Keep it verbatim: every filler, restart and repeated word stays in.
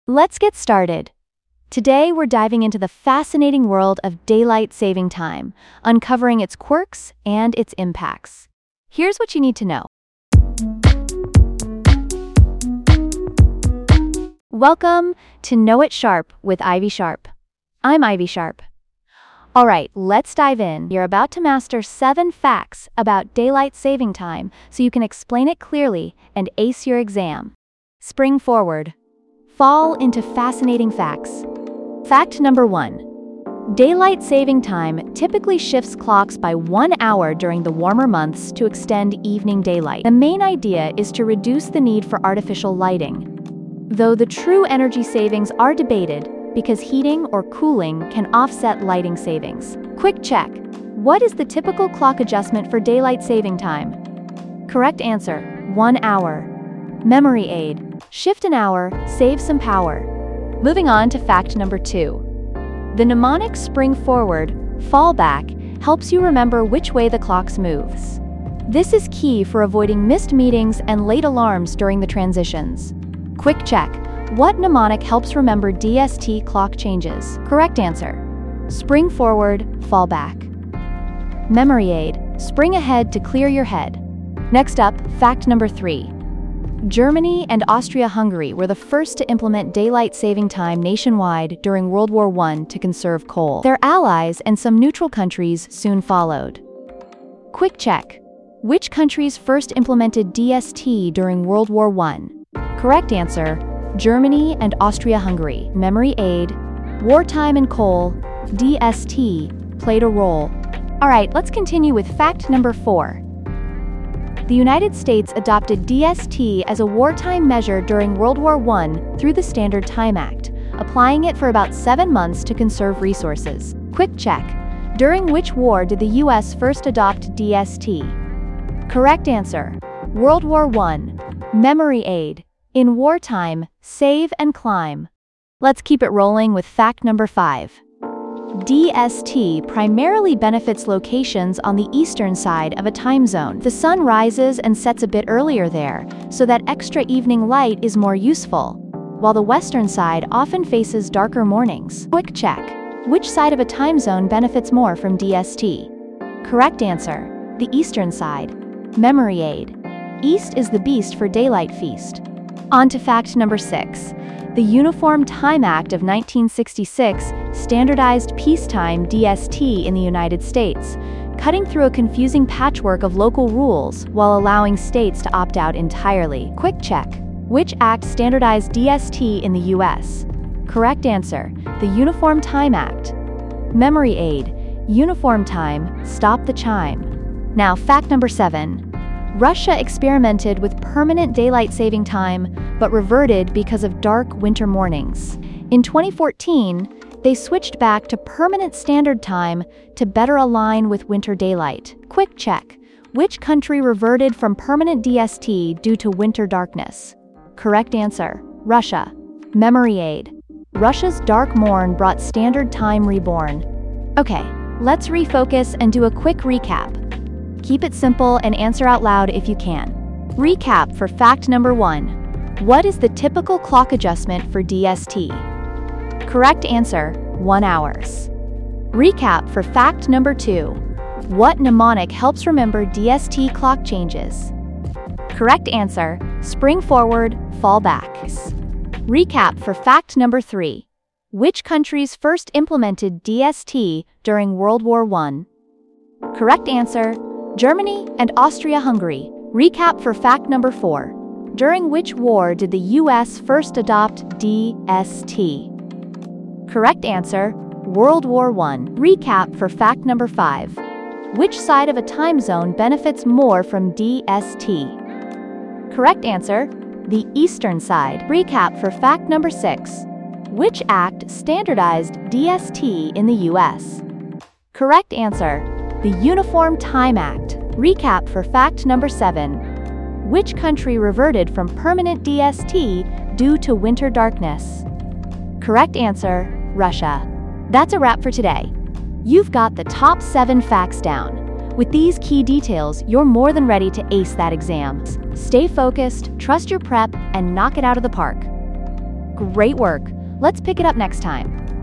Let's get started. Today we're diving into the fascinating world of daylight saving time, uncovering its quirks and its impacts. Here's what you need to know. Welcome to Know It Sharp with Ivy Sharp. I'm Ivy Sharp. All right, let's dive in. You're about to master seven facts about daylight saving time so you can explain it clearly and ace your exam. Spring forward. Fall into fascinating facts. Fact number one. Daylight saving time typically shifts clocks by one hour during the warmer months to extend evening daylight. The main idea is to reduce the need for artificial lighting, though the true energy savings are debated because heating or cooling can offset lighting savings. Quick check. What is the typical clock adjustment for daylight saving time? Correct answer, one hour. Memory aid. Shift an hour, save some power. Moving on to fact number two. The mnemonic spring forward, fall back helps you remember which way the clock moves. This is key for avoiding missed meetings and late alarms during the transitions. Quick check. What mnemonic helps remember D S T clock changes? Correct answer. Spring forward, fall back. Memory aid. Spring ahead to clear your head. Next up, fact number three. Germany and Austria-Hungary were the first to implement daylight saving time nationwide during World War One to conserve coal. Their allies and some neutral countries soon followed. Quick check. Which countries first implemented D S T during World War One? Correct answer. Germany and Austria-Hungary. Memory aid, wartime and coal, D S T played a role. All right, let's continue with fact number four. The United States adopted D S T as a wartime measure during World War One through the Standard Time Act, applying it for about seven months to conserve resources. Quick check. During which war did the U S first adopt D S T? Correct answer. World War One. Memory aid. In wartime, save and climb. Let's keep it rolling with fact number five. D S T primarily benefits locations on the eastern side of a time zone. The sun rises and sets a bit earlier there, so that extra evening light is more useful, while the western side often faces darker mornings. Quick check. Which side of a time zone benefits more from D S T? Correct answer. The eastern side. Memory aid. East is the beast for daylight feast. On to fact number six. The Uniform Time Act of nineteen sixty-six standardized peacetime D S T in the United States, cutting through a confusing patchwork of local rules while allowing states to opt out entirely. Quick check. Which act standardized D S T in the U S? Correct answer. The Uniform Time Act. Memory aid. Uniform time, stop the chime. Now, fact number seven. Russia experimented with permanent daylight saving time, but reverted because of dark winter mornings. In twenty fourteen, they switched back to permanent standard time to better align with winter daylight. Quick check. Which country reverted from permanent D S T due to winter darkness? Correct answer. Russia. Memory aid. Russia's dark morn brought standard time reborn. Okay, let's refocus and do a quick recap. Keep it simple and answer out loud if you can. Recap for fact number one. What is the typical clock adjustment for D S T? Correct answer, one hours. Recap for fact number two. What mnemonic helps remember D S T clock changes? Correct answer, spring forward, fall back. Recap for fact number three. Which countries first implemented D S T during World War One? Correct answer, Germany and Austria-Hungary. Recap for fact number four. During which war did the U S first adopt D S T? Correct answer, World War One. Recap for fact number five. Which side of a time zone benefits more from D S T? Correct answer, the eastern side. Recap for fact number six. Which act standardized D S T in the U S? Correct answer, the Uniform Time Act. Recap for fact number seven. Which country reverted from permanent D S T due to winter darkness? Correct answer, Russia. That's a wrap for today. You've got the top seven facts down. With these key details, you're more than ready to ace that exam. Stay focused, trust your prep, and knock it out of the park. Great work! Let's pick it up next time.